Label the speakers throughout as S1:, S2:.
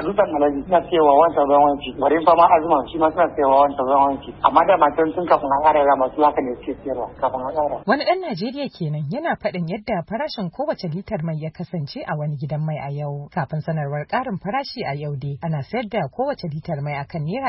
S1: dutsen alaji suna cewa wancan ruwan wanki, garin fama azuma shi ma suna cewa wancan ruwan wanki, amma da matan tun kafin a ƙara da masu haka ne suke siyarwa kafin a ƙara.
S2: Wani ɗan Najeriya kenan yana faɗin yadda farashin kowace litar mai ya kasance a wani gidan mai a yau. Kafin sanarwar ƙarin farashi a yau dai ana sayar da kowace litar mai akan naira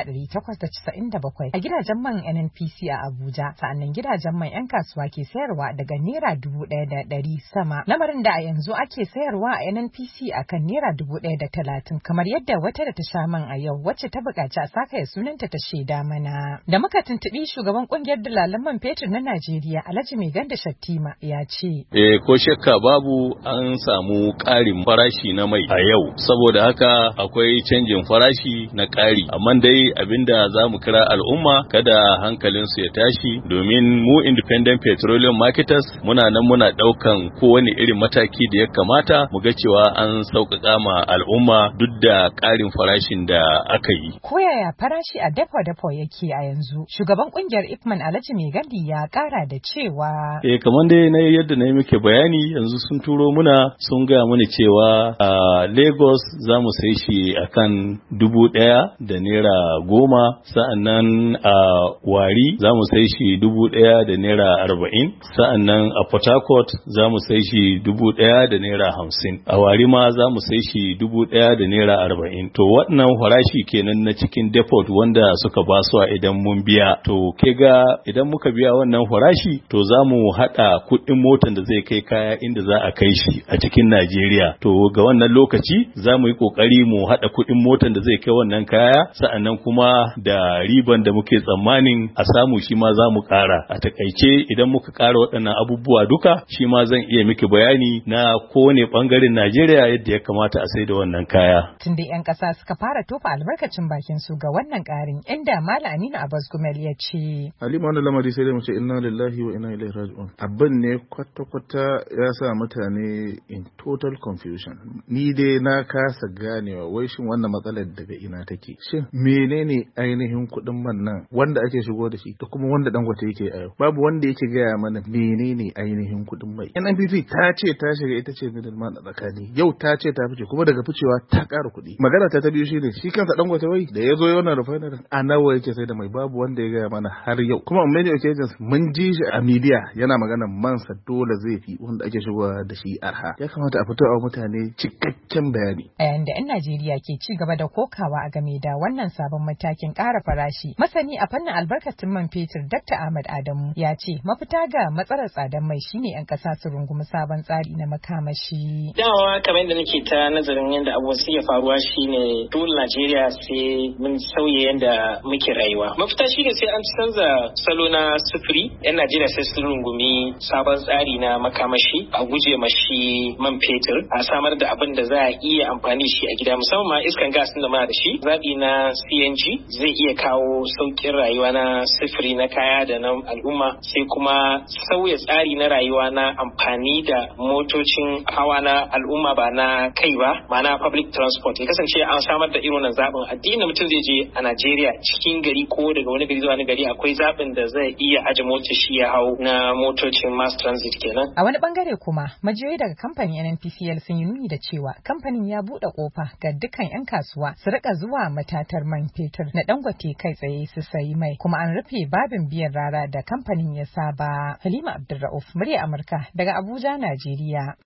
S2: 897 a gidajen man NNPC a Abuja, sa'annan gidajen mai 'yan kasuwa ke sayarwa daga naira 1,100 sama. Lamarin da a yanzu ake sayarwa a NNPC akan naira 1,030 kamar yadda wata da ta sha man a yau wacce ta buƙaci a sakaya sunanta ta shaida mana. Da muka tuntuɓi shugaban ƙungiyar dalalan man fetur na Najeriya Alhaji Mai Ganda Shattima ya ce.
S3: Ko shakka babu an samu ƙarin farashi na mai a yau, saboda haka akwai canjin farashi na ƙari. Amma dai abinda za mu kira al'umma kada hankalinsu ya tashi, domin mu Independent Petroleum Marketers muna nan muna ɗaukan kowane irin mataki da ya kamata mu ga cewa an sauƙaƙa ma al'umma duk da ƙarin farashin da aka yi.
S2: Ko yaya farashi a depo yake a yanzu? Shugaban ƙungiyar Ipman Alhaji Mai Gandi ya ƙara da cewa.
S3: Kamar dai na yadda na yi muke bayani yanzu sun turo muna sun gaya mana cewa a Lagos za mu sai shi akan 1,000 da naira 10, sa'annan a Wari za mu sai shi 1,000 da naira 40, sa'annan a Port Harcourt za mu sai shi 1,000 da naira 50, a Wari ma za mu sai shi 1,000 da naira 40. To waɗannan farashi kenan na cikin depot wanda suka ba su idan mun biya. To ke ga idan muka biya wannan farashi to za mu haɗa kuɗin motan da zai kai kaya inda za a kai shi a cikin Najeriya. To ga wannan lokaci za mu yi ƙoƙari mu haɗa kuɗin motan da zai kai wannan kaya, sa'annan kuma da riban da muke tsammanin a samu shi ma za mu ƙara. A takaice idan muka ƙara waɗannan abubuwa duka shi ma zan iya miki bayani na kowane ɓangaren Najeriya yadda ya kamata a sai da wannan kaya.
S2: Tun da 'yan ƙasa suka fara tofa albarkacin bakin su ga wannan ƙarin, inda Malam Aminu Abbas Gumel ya ce.
S4: Halima wannan lamari sai dai mu ce inna lillahi wa inna ilaihi raji'un. Abin ne kwata-kwata ya sa mutane in total confusion. Ni dai na kasa ganewa wai shin wannan matsalar daga ina take. Shin menene ainihin kuɗin man nan wanda ake shigo da shi da kuma wanda Dangote yake a yau? Babu wanda yake gaya mana menene ainihin kuɗin mai. NNPC ta ce ta shiga ita ce middleman a tsakani. Yau ta ce ta fice kuma daga ficewa ta ƙara kuɗi. Magana ta biyu shine shi kansa Dangote wai da ya zo yana refinery a nawa yake sai da mai, babu wanda ya gaya mana har yau. Kuma on many occasions mun ji shi a media yana magana mansa dole zai fi wanda ake shigowa da shi arha. Ya kamata a fito a mutane cikakken bayani.
S2: A yayin da 'yan Najeriya ke ci gaba da kokawa a game da wannan sabon matakin ƙara farashi, masani a fannin albarkatun man fetur Dr. Ahmad Adamu ya ce mafita ga matsalar tsadar mai shine 'yan ƙasa su rungumi sabon tsari na makamashi.
S5: Dawa kamar yadda nake ta nazarin yadda abubuwan suke faruwa shine dole Najeriya sai mun sauya yadda muke rayuwa. Mafita shine sai an canza salo na sufuri. 'Yan Najeriya sai sun rungumi sabon tsari na makamashi, a guje mashi man fetur, a samar da abin da za a iya amfani shi a gida, musamman ma iskan gas da muna da shi. Zaɓi na CNG zai iya kawo sauƙin rayuwa na sufuri na kaya da na al'umma, sai kuma sauya tsari na rayuwa na amfani da motocin hawa na al'umma ba na kai ba, ma'ana public transport. Ya kasance an samar da irin wannan zaɓin. Addinin mutum zai je a Najeriya cikin gari ko daga wani gari zuwa wani gari, akwai zaɓin da zai iya aje motar shi ya hau na motocin mass transit kenan.
S2: A wani bangare kuma majiyoyi daga kamfanin NNPCL sun yi nuni da cewa kamfanin ya buɗe kofa ga dukkan 'yan kasuwa su rika zuwa matatar man fetur na Dangote kai tsaye su sayi mai, kuma an rufe babin biyan rara da kamfanin ya saba. Halima Abdulrauf, murya Amurka daga Abuja, Najeriya.